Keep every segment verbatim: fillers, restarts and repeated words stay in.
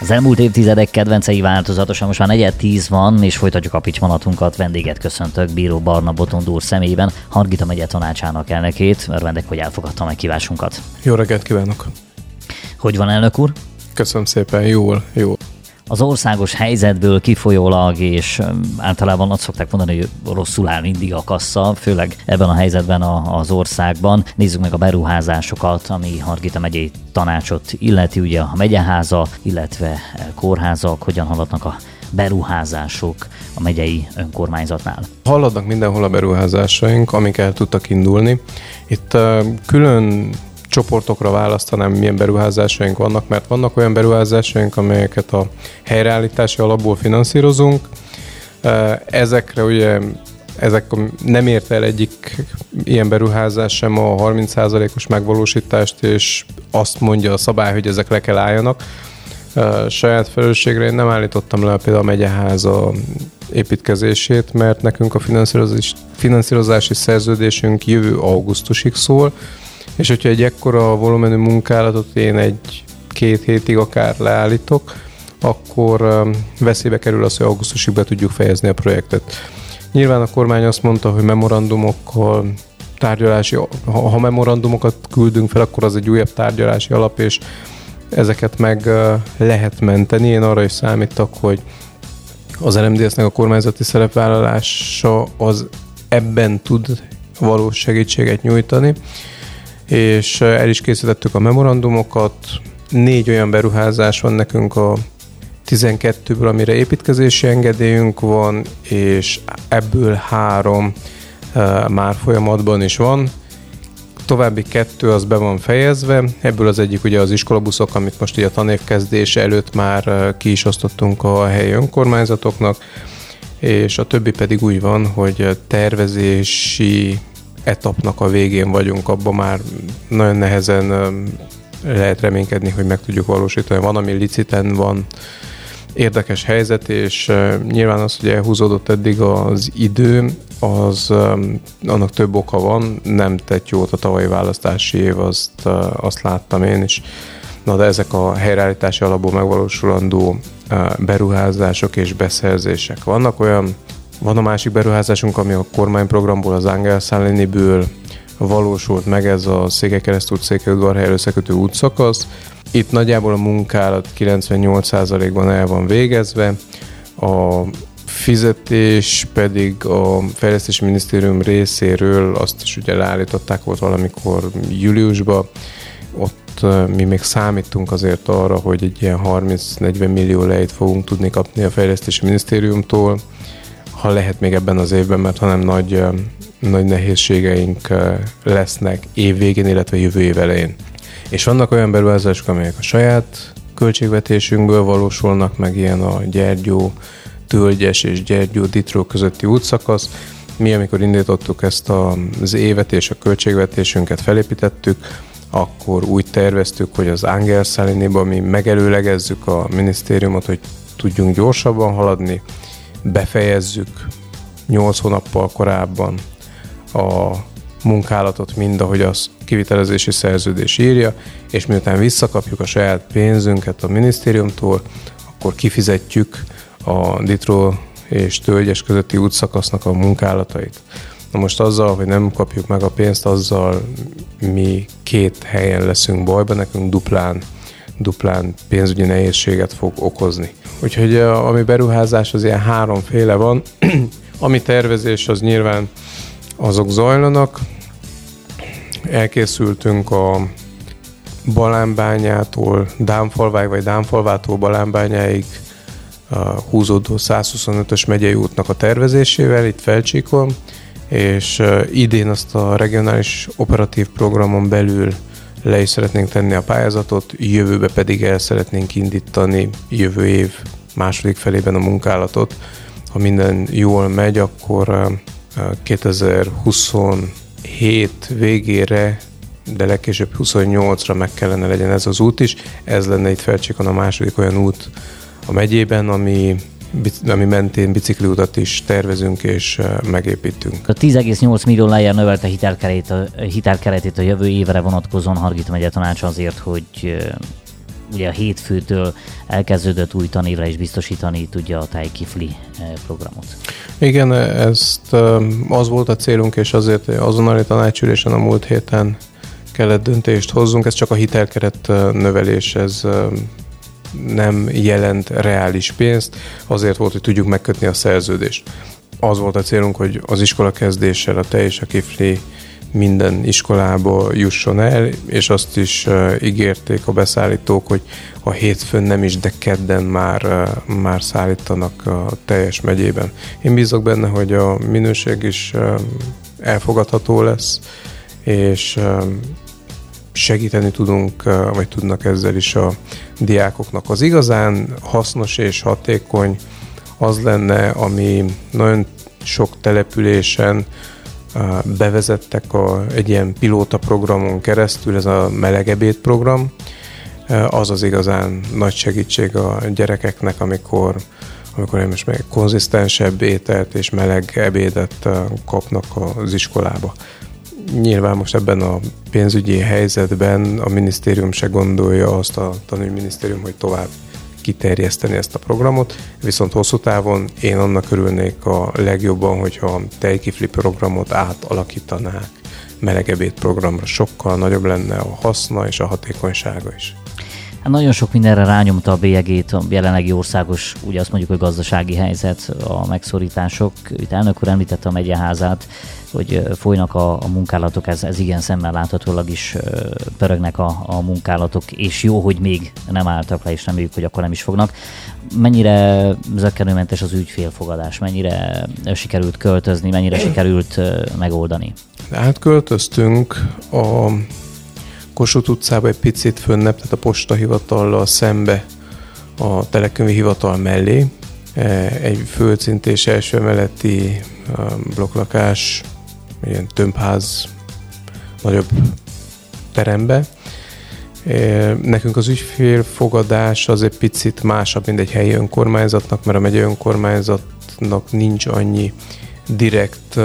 Az elmúlt évtizedek kedvencei változatosan, most már negyed tíz van, és folytatjuk a picsmanatunkat. Vendéget köszöntök Bíró Barna Botond úr személyében, Hargita megye tanácsának elnökét. Örvendek, hogy elfogadta meghívásunkat. Jó reggelt kívánok! Hogy van, elnök úr? Köszönöm szépen, jól, jó. Az országos helyzetből kifolyólag, és általában azt szokták mondani, hogy rosszul áll mindig a kassa, főleg ebben a helyzetben az országban. Nézzük meg a beruházásokat, ami Hargita megyei tanácsot illeti, ugye a megyeháza, illetve kórházak, hogyan haladnak a beruházások a megyei önkormányzatnál. Haladnak mindenhol a beruházásaink, amik el tudtak indulni. Itt uh, külön csoportokra választanám, milyen beruházásaink vannak, mert vannak olyan beruházásaink, amelyeket a helyreállítási alapból finanszírozunk. Ezekre ugye, ezek nem ért el egyik ilyen beruházás sem a harminc százalékos megvalósítást, és azt mondja a szabály, hogy ezek le kell álljanak. Saját felelősségre én nem állítottam le például a megyeháza építkezését, mert nekünk a finanszírozási, finanszírozási szerződésünk jövő augusztusig szól, és hogyha egy ekkora volumenű munkálatot én egy-két hétig akár leállítok, akkor veszélybe kerül az, hogy augusztusig be tudjuk fejezni a projektet. Nyilván a kormány azt mondta, hogy memorandumokkal, tárgyalási, ha memorandumokat küldünk fel, akkor az egy újabb tárgyalási alap, és ezeket meg lehet menteni. Én arra is számítok, hogy az er em dé es-nek a kormányzati szerepvállalása az ebben tud valós segítséget nyújtani, és el is készítettük a memorandumokat. Négy olyan beruházás van nekünk a tizenkettőből, amire építkezési engedélyünk van, és ebből három uh, már folyamatban is van. További kettő az be van fejezve, ebből az egyik ugye az iskolabuszok, amit most ugye a tanévkezdés előtt már uh, ki is osztottunk a helyi önkormányzatoknak, és a többi pedig úgy van, hogy tervezési etapnak a végén vagyunk, abban már nagyon nehezen lehet reménykedni, hogy meg tudjuk valósítani. Van, ami liciten van, érdekes helyzet, és nyilván az, hogy elhúzódott eddig az idő, az annak több oka van, nem tett jót a tavalyi választási év, azt, azt láttam én is. Na de ezek a helyreállítási alapból megvalósulandó beruházások és beszerzések. Vannak olyan Van a másik beruházásunk, ami a kormányprogramból, az Ángel Szállíniből valósult meg, ez a Székelykeresztút Székelyudvarhely összekötő útszakasz. Itt nagyjából a munkálat kilencvennyolc százalékban el van végezve, a fizetés pedig a Fejlesztési Minisztérium részéről azt is ugye leállították, volt valamikor júliusban. Ott mi még számítunk azért arra, hogy egy ilyen harminc-negyven millió lejt fogunk tudni kapni a Fejlesztési Minisztériumtól, ha lehet még ebben az évben, mert hanem nagy, nagy nehézségeink lesznek év végén, illetve jövő év elején. És vannak olyan beruházások, amelyek a saját költségvetésünkből valósulnak, meg ilyen a Gyergyó, Tölgyes és Gyergyó, Ditró közötti útszakasz. Mi, amikor indítottuk ezt az évet és a költségvetésünket felépítettük, akkor úgy terveztük, hogy az Ángel Szállíniba mi megelőlegezzük a minisztériumot, hogy tudjunk gyorsabban haladni, befejezzük nyolc hónappal korábban a munkálatot, mind ahogy az kivitelezési szerződés írja, és miután visszakapjuk a saját pénzünket a minisztériumtól, akkor kifizetjük a Ditró és Tölgyes közötti útszakasznak a munkálatait. Na most azzal, hogy nem kapjuk meg a pénzt, azzal mi két helyen leszünk bajban, nekünk duplán, duplán pénzügyi nehézséget fog okozni. Úgyhogy ami beruházás, az ilyen háromféle van. Ami tervezés, az nyilván azok zajlanak. Elkészültünk a Balánbányától Dámfalváig, vagy Dámfalvától Balánbányáig húzódó százhuszonötös megyei útnak a tervezésével itt Felcsíkon, és idén azt a regionális operatív programon belül le is szeretnénk tenni a pályázatot, jövőbe pedig el szeretnénk indítani jövő év második felében a munkálatot. Ha minden jól megy, akkor kétezer-huszonhét végére, de legkésőbb huszonnyolcra meg kellene legyen ez az út is. Ez lenne itt Felcsíkon a második olyan út a megyében, ami ami mentén bicikliutat is tervezünk és megépítünk. A tíz egész nyolc millió lejjel növelte hitelkeretét a, hitelkeretét a jövő évre vonatkozóan Hargita megye tanácsa azért, hogy ugye a hétfőtől elkezdődött új tanévre is biztosítani tudja a Tájkifli programot. Igen, ezt az volt a célunk, és azért azonnali tanácsülésen a múlt héten kellett döntést hozzunk. Ez csak a hitelkeret növelés, ez nem jelent reális pénzt, azért volt, hogy tudjuk megkötni a szerződést. Az volt a célunk, hogy az iskola kezdéssel a Tej és a Kifli minden iskolába jusson el, és azt is uh, ígérték a beszállítók, hogy a hétfőn nem is, de kedden már, uh, már szállítanak a teljes megyében. Én bízok benne, hogy a minőség is uh, elfogadható lesz, és uh, segíteni tudunk, uh, vagy tudnak ezzel is a diákoknak. Az igazán hasznos és hatékony az lenne, ami nagyon sok településen bevezettek a, egy ilyen pilóta programon keresztül, ez a melegebéd program. Az az igazán nagy segítség a gyerekeknek, amikor, amikor most meg konzisztensebb ételt és meleg ebédet kapnak az iskolába. Nyilván most ebben a pénzügyi helyzetben a minisztérium se gondolja azt, a tanügyminisztérium, hogy tovább kiterjeszteni ezt a programot, viszont hosszú távon én annak örülnék a legjobban, hogyha a Tájkifli programot átalakítanák melegebéd programra. Sokkal nagyobb lenne a haszna és a hatékonysága is. Hát nagyon sok mindenre rányomta a bélyegét a jelenlegi országos, ugye azt mondjuk, hogy gazdasági helyzet, a megszorítások. Itt elnök úr említette a megyeházát, hogy folynak a, a munkálatok, ez, ez igen szemmel láthatólag is pörögnek a, a munkálatok, és jó, hogy még nem álltak le, és reméljük, hogy akkor nem is fognak. Mennyire zökkenőmentes az ügyfélfogadás, mennyire sikerült költözni, mennyire sikerült megoldani? Hát költöztünk a Kossuth utcába egy picit fönnebb, tehát a postahivatallal szembe a telekönyvi hivatal mellé. Egy földszintés első emeleti blokklakás, ilyen tömbház, nagyobb terembe. Nekünk az ügyfélfogadás az egy picit másabb, mint egy helyi önkormányzatnak, mert a megyei önkormányzatnak nincs annyi direkt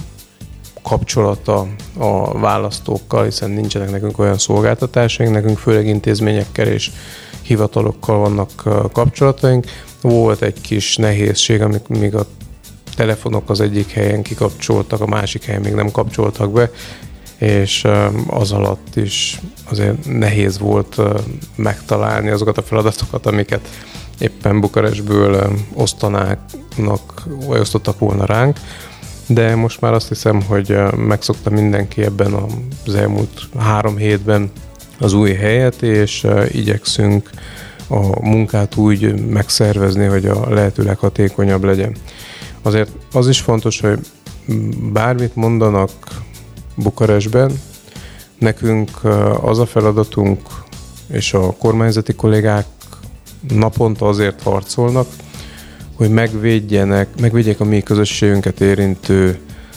kapcsolata a választókkal, hiszen nincsenek nekünk olyan szolgáltatásaink, nekünk főleg intézményekkel és hivatalokkal vannak kapcsolataink. Volt egy kis nehézség, amik még a telefonok az egyik helyen kikapcsoltak, a másik helyen még nem kapcsoltak be, és az alatt is azért nehéz volt megtalálni azokat a feladatokat, amiket éppen Bukarestből osztanáknak, vagy osztottak volna ránk. De most már azt hiszem, hogy megszokta mindenki ebben az elmúlt három hétben az új helyet, és igyekszünk a munkát úgy megszervezni, hogy a lehető leghatékonyabb legyen. Azért az is fontos, hogy bármit mondanak Bukarestben, nekünk az a feladatunk, és a kormányzati kollégák naponta azért harcolnak, hogy megvédjenek, megvédjék a mi közösségünket érintő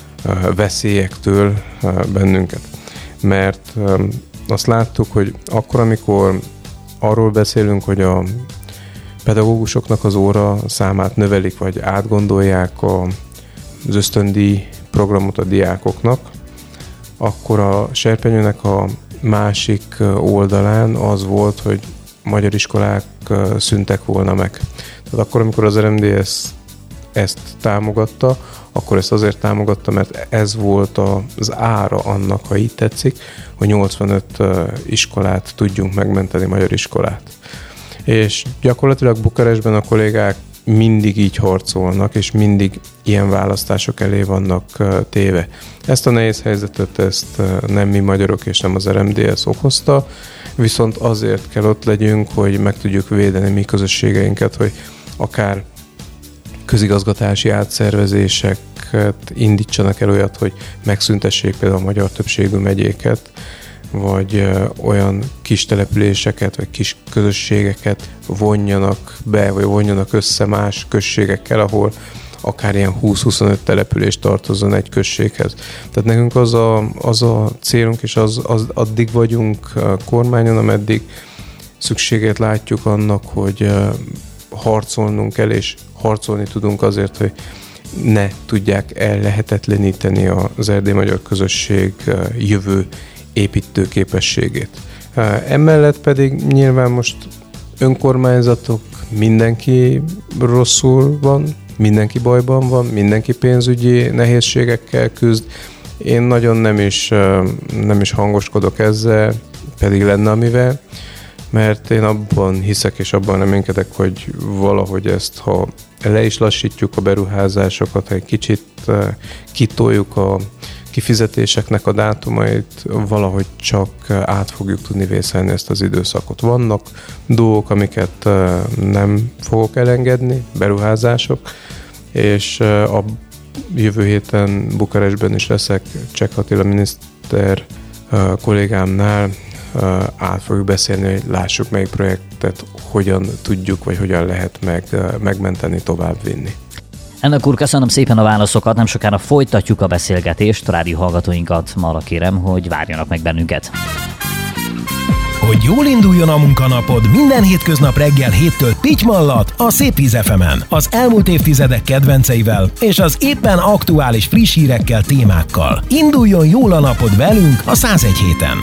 veszélyektől bennünket. Mert azt láttuk, hogy akkor, amikor arról beszélünk, hogy a pedagógusoknak az óra számát növelik, vagy átgondolják az ösztöndíj programot a diákoknak, akkor a serpenyőnek a másik oldalán az volt, hogy magyar iskolák szűntek volna meg. Tehát akkor, amikor az er em dé es ezt támogatta, akkor ezt azért támogatta, mert ez volt az ára annak, ha így tetszik, hogy nyolcvanöt iskolát tudjunk megmenteni, magyar iskolát. És gyakorlatilag Bukarestben a kollégák mindig így harcolnak, és mindig ilyen választások elé vannak téve. Ezt a nehéz helyzetet, ezt nem mi magyarok és nem az er em dé es okozta, viszont azért kell ott legyünk, hogy meg tudjuk védeni mi közösségeinket, hogy akár közigazgatási átszervezéseket indítsanak el olyat, hogy megszüntessék például a magyar többségű megyéket, vagy olyan kis településeket, vagy kis közösségeket vonjanak be, vagy vonjanak össze más községekkel, ahol akár ilyen húsz-huszonöt település tartozzon egy községhez. Tehát nekünk az a, az a célunk, és az, az addig vagyunk kormányon, ameddig szükségét látjuk annak, hogy harcolnunk kell, és harcolni tudunk azért, hogy ne tudják ellehetetleníteni az erdélyi magyar közösség jövő építő képességét. Emellett pedig nyilván most önkormányzatok, mindenki rosszul van, mindenki bajban van, mindenki pénzügyi nehézségekkel küzd. Én nagyon nem is, nem is hangoskodok ezzel, pedig lenne amivel, mert én abban hiszek és abban reménykedek, hogy valahogy ezt, ha le is lassítjuk a beruházásokat, ha egy kicsit kitoljuk a kifizetéseknek a dátumait, valahogy csak át fogjuk tudni vészelni ezt az időszakot. Vannak dolgok, amiket nem fogok elengedni, beruházások, és a jövő héten Bukarestben is leszek Csek Attila miniszter kollégámnál, át fogjuk beszélni, hogy lássuk, melyik projektet hogyan tudjuk, vagy hogyan lehet meg, megmenteni, továbbvinni. Elnök úr, köszönöm szépen a válaszokat, nem sokára folytatjuk a beszélgetést, a rádió hallgatóinkat ma arra kérem, hogy várjanak meg bennünket. Hogy jól induljon a munkanapod, minden hétköznap reggel héttől Pitymallat a Szép Víz ef emen, az elmúlt évtizedek kedvenceivel és az éppen aktuális friss hírekkel, témákkal. Induljon jól a napod velünk a száz egy héten.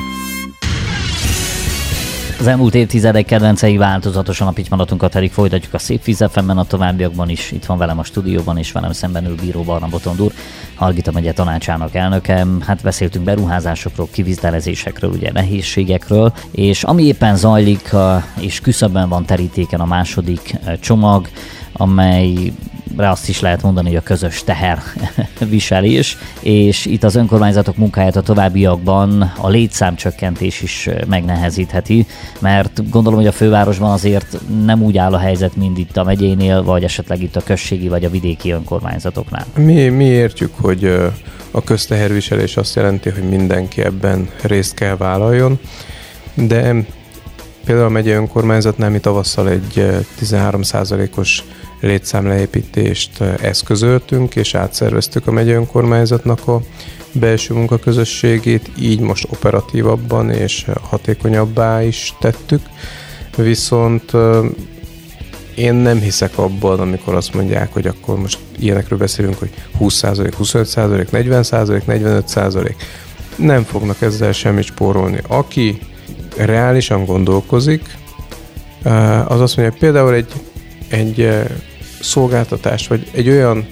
Az elmúlt évtizedek kedvencei változatosan a Pitymallatunkat pedig folytatjuk a Szép Víz ef emen, a továbbiakban is. Itt van velem a stúdióban, és velem szemben ül Bíró Barna Botond úr, Hargita megye tanácsának elnöke. Hát beszéltünk beruházásokról, kivitelezésekről, ugye nehézségekről, és ami éppen zajlik, és küszöbben van terítéken a második csomag, amelyre azt is lehet mondani, hogy a közös teherviselés, és itt az önkormányzatok munkáját a továbbiakban a létszámcsökkentés is megnehezítheti, mert gondolom, hogy a fővárosban azért nem úgy áll a helyzet, mint itt a megyénél, vagy esetleg itt a községi vagy a vidéki önkormányzatoknál. Mi, mi értjük, hogy a közteherviselés azt jelenti, hogy mindenki ebben részt kell vállaljon, de például a megyei önkormányzatnál mi tavasszal egy tizenhárom százalékos létszámleépítést eszközöltünk, és átszerveztük a megyei önkormányzatnak a belső munkaközösségét, így most operatívabban és hatékonyabbá is tettük. Viszont én nem hiszek abban, amikor azt mondják, hogy akkor most ilyenekről beszélünk, hogy húsz százalék, huszonöt százalék, negyven százalék, negyvenöt százalék. Nem fognak ezzel semmit spórolni. Aki reálisan gondolkozik, az azt mondja, hogy például egy, egy szolgáltatást, vagy egy olyan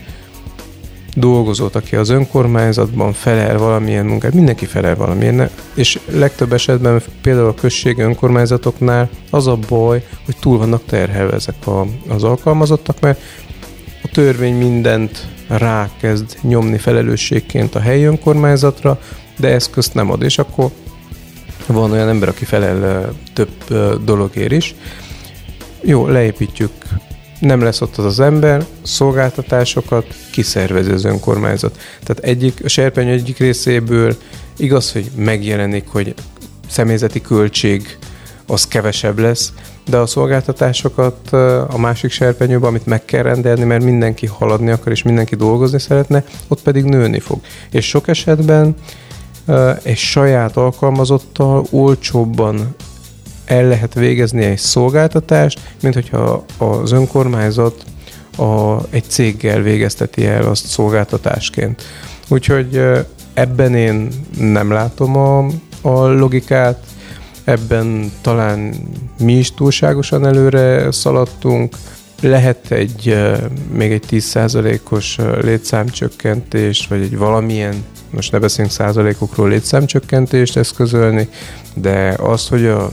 dolgozót, aki az önkormányzatban felel valamilyen munkát, mindenki felel valamilyen, és legtöbb esetben például a községi önkormányzatoknál az a baj, hogy túl vannak terhelve ezek a, az alkalmazottak, mert a törvény mindent rákezd nyomni felelősségként a helyi önkormányzatra, de eszközt nem ad, és akkor van olyan ember, aki felel több dologért is. Jó, leépítjük, nem lesz ott az az ember, szolgáltatásokat kiszervezi az önkormányzat. Tehát egyik, a serpenyő egyik részéből igaz, hogy megjelenik, hogy személyzeti költség az kevesebb lesz, de a szolgáltatásokat a másik serpenyőben, amit meg kell rendelni, mert mindenki haladni akar, és mindenki dolgozni szeretne, ott pedig nőni fog. És sok esetben egy saját alkalmazottal olcsóbban el lehet végezni egy szolgáltatást, mint hogyha az önkormányzat a, egy céggel végezteti el azt szolgáltatásként. Úgyhogy ebben én nem látom a, a logikát, ebben talán mi is túlságosan előre szaladtunk. Lehet egy még egy tíz százalékos létszámcsökkentést, vagy egy valamilyen, most ne beszéljünk százalékokról, létszámcsökkentést eszközölni, de az, hogy a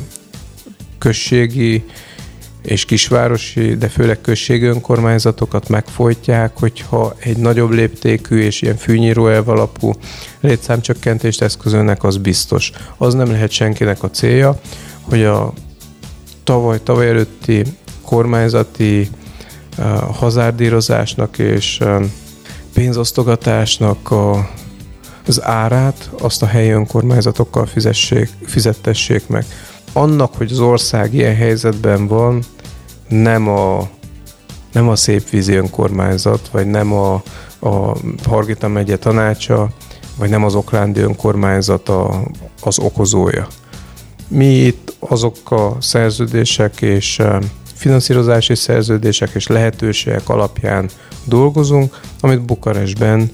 községi és kisvárosi, de főleg községi önkormányzatokat megfojtják, hogyha egy nagyobb léptékű és ilyen fűnyíró elv alapú létszámcsökkentést eszközölnek, az biztos. Az nem lehet senkinek a célja, hogy a tavaly, tavaly előtti kormányzati uh, hazárdírozásnak és uh, pénzosztogatásnak a, az árát azt a helyi önkormányzatokkal fizessék, fizettessék meg. Annak, hogy az ország ilyen helyzetben van, nem a, nem a Szépvízi önkormányzat, vagy nem a, a Hargita megye tanácsa, vagy nem az Oklándi önkormányzat a, az okozója. Mi itt azok a szerződések és finanszírozási szerződések és lehetőségek alapján dolgozunk, amit Bukarestben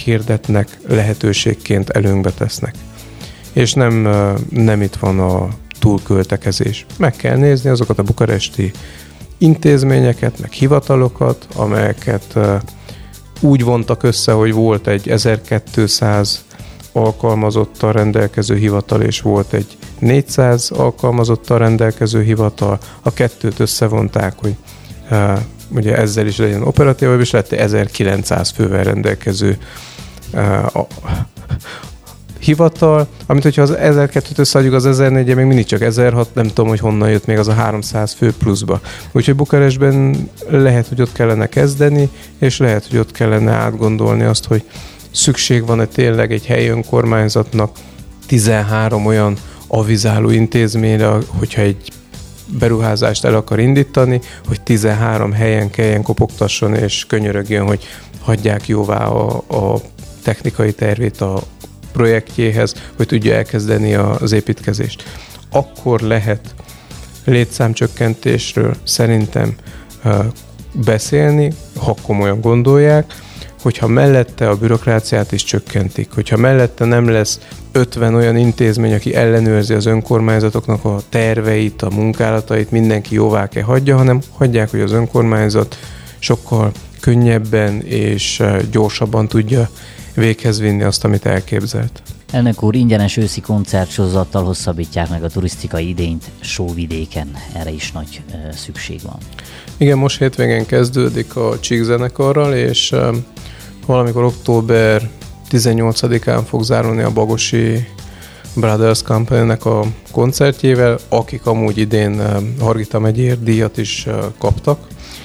meghirdetnek, lehetőségként előnkbe tesznek. És nem, nem itt van a túlköltekezés. Meg kell nézni azokat a bukaresti intézményeket, meg hivatalokat, amelyeket úgy vontak össze, hogy volt egy ezerkétszáz alkalmazottal rendelkező hivatal, és volt egy négyszáz alkalmazottal rendelkező hivatal. A kettőt összevonták, hogy uh, ugye ezzel is legyen operatívabb, és lett ezerkilencszáz fővel rendelkező uh, a, hivatal, amit hogyha az ezerkettőt összeadjuk az ezernégyel, még mindig csak ezerhat, nem tudom, hogy honnan jött még az a háromszáz fő pluszba. Úgyhogy Bukarestben lehet, hogy ott kellene kezdeni, és lehet, hogy ott kellene átgondolni azt, hogy szükség van-e tényleg egy helyi önkormányzatnak tizenhárom olyan avizáló intézményre, hogyha egy beruházást el akar indítani, hogy tizenhárom helyen kelljen kopogtasson és könyörögjön, hogy hagyják jóvá a, a technikai tervét a projektjéhez, hogy tudja elkezdeni az építkezést. Akkor lehet létszámcsökkentésről szerintem beszélni, ha komolyan gondolják, hogyha mellette a bürokráciát is csökkentik, hogyha mellette nem lesz ötven olyan intézmény, aki ellenőrzi az önkormányzatoknak a terveit, a munkálatait, mindenki jóvá kell hagyja, hanem hagyják, hogy az önkormányzat sokkal könnyebben és gyorsabban tudja véghez vinni azt, amit elképzelt. Elnök úr, ingyenes őszi koncertsorozattal hosszabbítják meg a turisztikai idényt Sóvidéken. Erre is nagy e, szükség van. Igen, most hétvégén kezdődik a Csík zenekarral, és e, valamikor október tizennyolcadikán fog zárulni a Bagosi Brothers Company-nek a koncertjével, akik amúgy idén e, Hargita megyéért díjat is e, kaptak.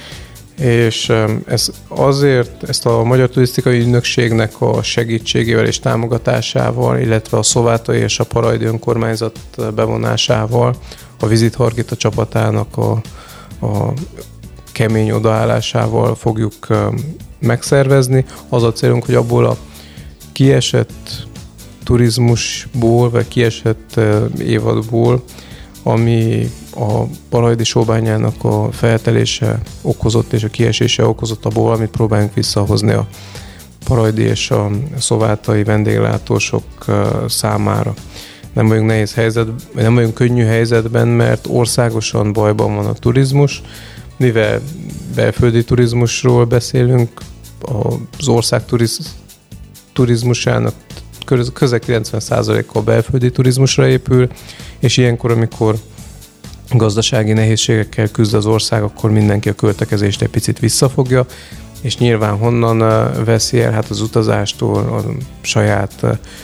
És ez azért, ezt a Magyar Turisztikai Ügynökségnek a segítségével és támogatásával, illetve a Szovátai és a Parajdi önkormányzat bevonásával, a Visit Hargita csapatának a, a kemény odaállásával fogjuk megszervezni. Az a célunk, hogy abból a kiesett turizmusból, vagy kiesett évadból, ami a Parajdi sóbányának a feltelése okozott és a kiesése okozott abból, amit próbáljunk visszahozni a parajdi és a szovátai vendéglátósok számára. Nem vagyunk nehéz helyzet, nem vagyunk könnyű helyzetben, mert országosan bajban van a turizmus, mivel belföldi turizmusról beszélünk, az ország turiz, turizmusának közel kilencven százaléka belföldi turizmusra épül, és ilyenkor, amikor gazdasági nehézségekkel küzd az ország, akkor mindenki a költekezést egy picit visszafogja, és nyilván honnan veszi el? Hát az utazástól, a saját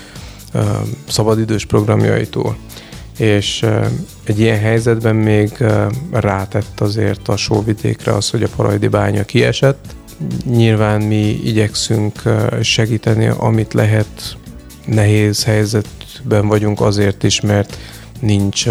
szabadidős programjaitól. És egy ilyen helyzetben még rátett azért a Sóvidékre az, hogy a Parajdi bánya kiesett. Nyilván mi igyekszünk segíteni, amit lehet. Nehéz helyzetben vagyunk azért is, mert nincs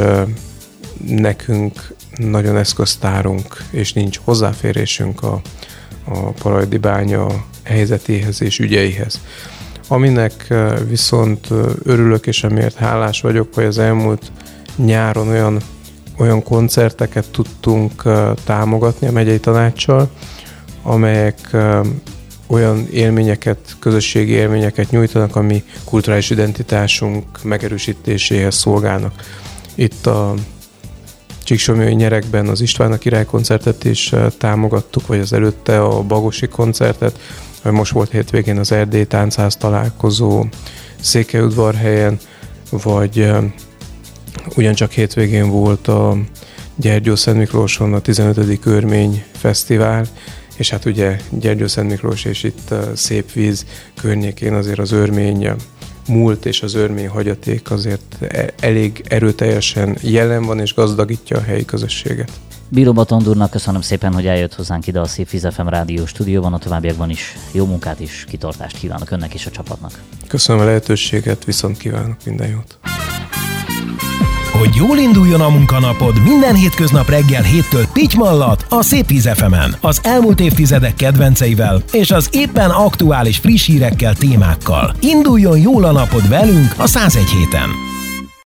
nekünk nagyon eszköztárunk, és nincs hozzáférésünk a, a Parajdi bánya helyzetéhez és ügyeihez. Aminek viszont örülök, és amiért hálás vagyok, hogy az elmúlt nyáron olyan, olyan koncerteket tudtunk támogatni a megyei tanácssal, amelyek olyan élményeket, közösségi élményeket nyújtanak, ami kulturális identitásunk megerősítéséhez szolgálnak. Itt a Csíksomlyói nyerekben az István a király koncertet is támogattuk, vagy az előtte a Bagosi koncertet, vagy most volt hétvégén az Erdély Táncház találkozó Székelyudvarhelyen, vagy ugyancsak hétvégén volt a Gyergyó-Szent Miklóson a tizenötödik Örmény Fesztivál, és hát ugye Gyergyó-Szent Miklós és itt a Szépvíz környékén azért az örmény múlt és az örmény hagyaték azért elég erőteljesen jelen van és gazdagítja a helyi közösséget. Bíró Botond úrnak köszönöm szépen, hogy eljött hozzánk ide a Szépvíz ef em rádió stúdióban, a továbbiakban is jó munkát és kitartást kívánok önnek és a csapatnak. Köszönöm a lehetőséget, viszont kívánok minden jót! Hogy jól induljon a munkanapod, minden hétköznap reggel héttől Pitymallat a Szépvíz ef emen. Az elmúlt évtizedek kedvenceivel és az éppen aktuális friss hírekkel, témákkal. Induljon jól a napod velünk a száz egy héten!